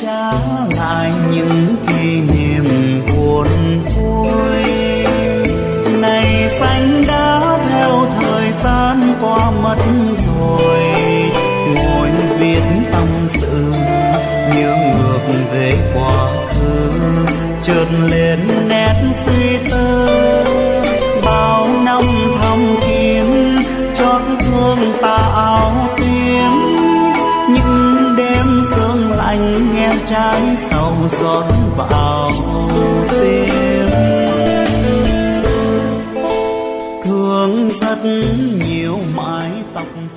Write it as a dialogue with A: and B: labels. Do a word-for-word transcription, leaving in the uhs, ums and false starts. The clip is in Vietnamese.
A: trả lại những kỷ niệm buồn vui. Này phanh đã theo thời gian qua mất rồi, ngồi viết tâm sự nhớ ngược về quá khứ, chợt lên nét suy tư. Bao năm thầm kín chót thương ta áo tím, những đêm sương lạnh nghe trái sầu rót vào tim. Thương rất nhiều mái tóc